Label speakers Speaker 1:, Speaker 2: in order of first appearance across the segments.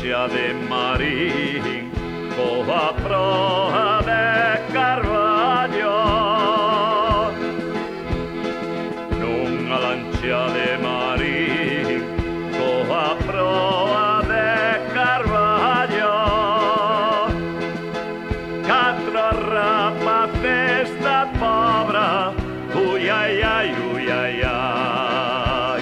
Speaker 1: lancia de marín, coa proa de carballo. Nunha lancha de marín, coa proa de carballo. Catro rapaces da Pobra, ui ai ai, ui ai ai.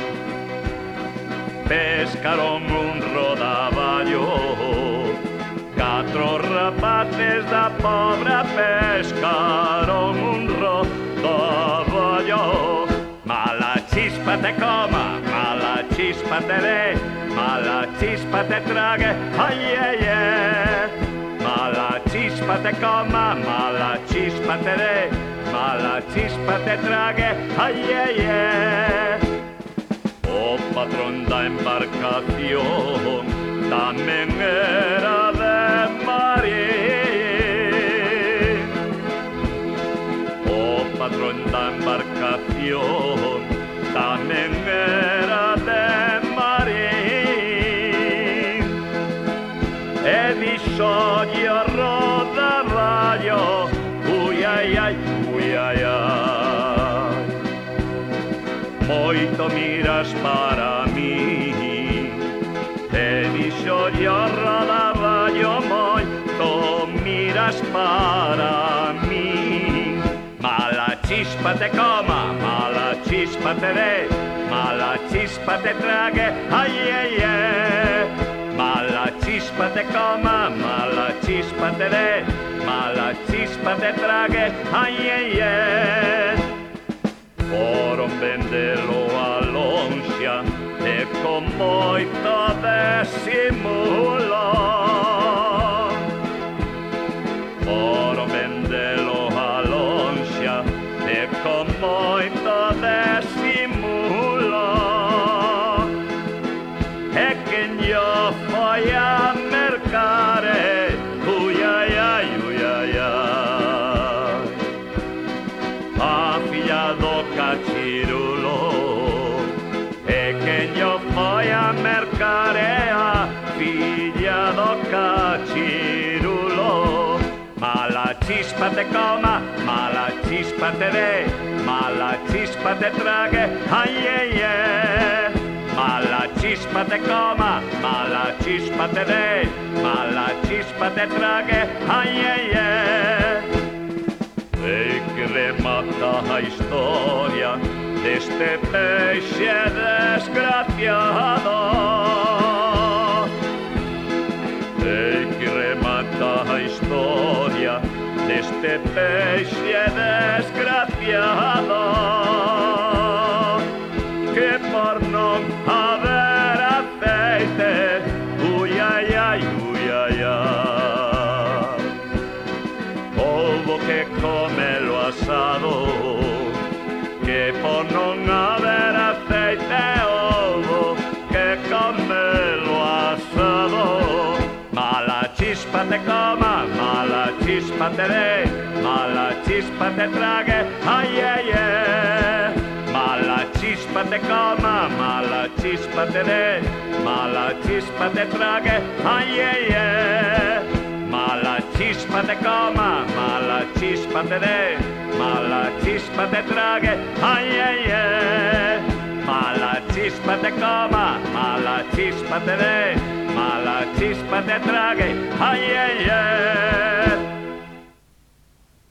Speaker 1: Pescaron un rodaballo, catro rapaces da Pobra pescaron un rodaballo. Mala chispa te coma, mala chispa te dé, mala chispa te trague, ay ay ay. Mala chispa te coma, mala chispa te dé, mala chispa te trague, ay ay ay. O patrón da embarcación tamén era de marín. O patrón da embarcación tamén era de marín. E dixolle o rodaballo, ui ai ai, ui ai ai. Moito miras para mí, e dixolle o rodaballo, moito miras para mí. Mala chispa te coma, mala chispa te dé, mala chispa te trague, ay ai ai. Mala chispa te coma, mala chispa te dé, mala chispa te trague, ay ai ai. Foron vendelo a lonxa e con moito disimulo. Foron vendelo a lonxa e con moito disimulo. E quen yo foi a mercare, ui ai ai, ui ai ai. A filla do cachirulo, e quen yo foi a mercare, a filla do cachirulo. Mala chispa te coma, mala chispa te dé, mala chispa te trague, ay ai ai. Mala chispa te coma, mala chispa te dé, mala chispa te trague, ay ai ai. E que remata a historia deste peixe desgraciado. E que remata a historia deste peixe desgraciado, que por non haber aceite, ui ai ai, ui ai ai. Houbo que comelo asado, que por non haber aceite, houbo que comelo asado. Mala chispa te coma, mala chispa te dé, mala chispa te trague, ay ai ai. Mala chispa te coma, mala chispa te dé, mala chispa te trague, ay ai ai. Mala chispa te coma, mala chispa te dé, mala chispa te trague, ay ai ai. Mala chispa te coma, mala chispa te dé, mala chispa te trague, ay ai ai.